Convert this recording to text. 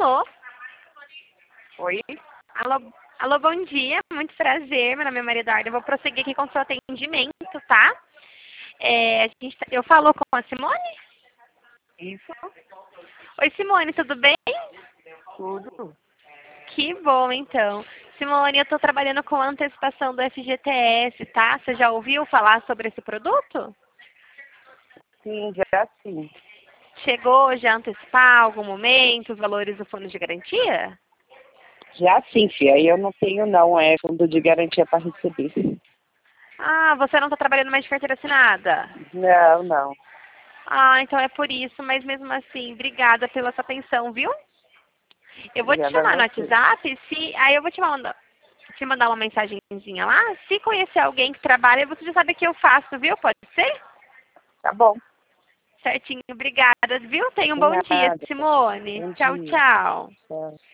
Alô? Oi? Alô, alô, bom dia. Muito prazer. Meu nome é Maria Eduarda. Eu vou prosseguir aqui com o seu atendimento, tá? Eu falo com a Simone? Isso? Oi, Simone, tudo bem? Tudo? Que bom, então. Simone, eu estou trabalhando com a antecipação do FGTS, tá? Você já ouviu falar sobre esse produto? Sim, já sim. Chegou já a antecipar algum momento os valores do fundo de garantia? Já sim, filha. Aí eu não tenho não, fundo de garantia para receber. Ah, você não está trabalhando mais de carteira assinada? Não, não. Ah, então é por isso, mas mesmo assim, obrigada pela sua atenção, viu? Eu vou te Obrigada chamar a no você. WhatsApp, aí eu vou te mandar uma mensagenzinha lá. Se conhecer alguém que trabalha, você já sabe o que eu faço, viu? Pode ser? Tá bom. Certinho, obrigada, viu? Tenha um De bom dia, nada. Simone. Bom Tchau, dia. tchau. Tchau.